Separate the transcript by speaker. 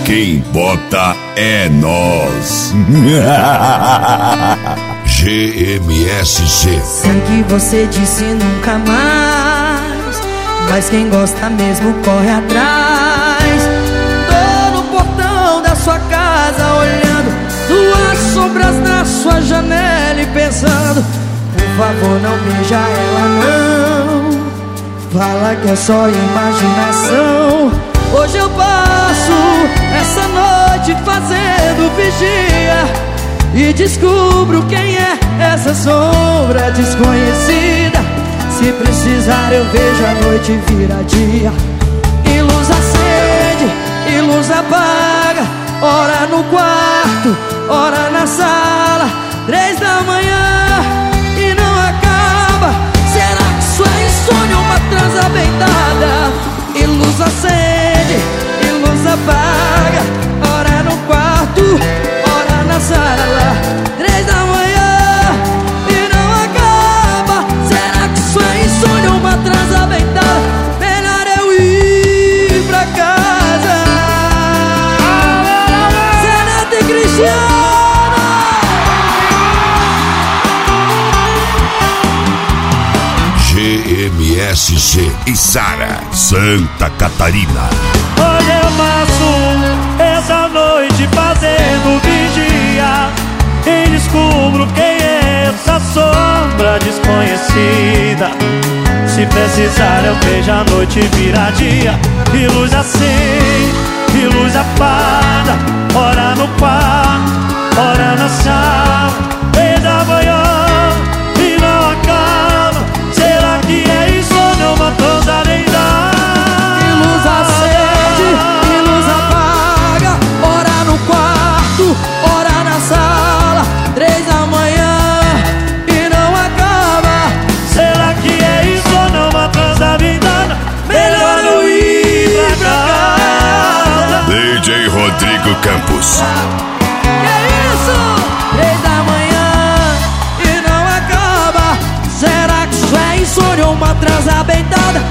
Speaker 1: quem bota é nós. GMSC.
Speaker 2: Sei que você disse nunca mais, mas quem gosta mesmo corre atrás. Tô no portão da sua casa olhando duas sombras na sua janela e pensando: por favor, não beija ela não. Fala que é só imaginação. Hoje eu passo essa noite fazendo vigia e descubro quem é essa sombra desconhecida. Se precisar eu vejo a noite virar dia. E luz acende, e luz apaga, ora no quarto, ora na sala. 3 da manhã e não acaba. Será que isso é insônia ou uma transa bem dada? E luz acende, e luz apaga, ora no quarto, ora na sala. 3 da manhã e não acaba. Será que isso é insônia ou uma transa bem dada? Melhor eu ir pra casa. Zeneto e Cristiano.
Speaker 1: GMSC e Sara, Santa Catarina.
Speaker 3: Hoje eu passo essa noite fazendo vigia e descubro quem é essa sombra desconhecida. Se precisar eu vejo a noite virar dia. E luz acende, e luz apaga, ora no quarto, ora na sala. 3 da manhã e não acaba. Será que é isso ou não uma transa nem dá?
Speaker 2: E luz acende, e luz apaga, ora no quarto, ora na sala. 3 da manhã e não acaba.
Speaker 3: Será que é isso ou não uma transa vindada? Melhor eu ir pra casa.
Speaker 1: DJ Rodrigo Campos.
Speaker 2: Que isso? 3 da manhã e não acaba. Será que isso é insônia ou uma transa bem dada?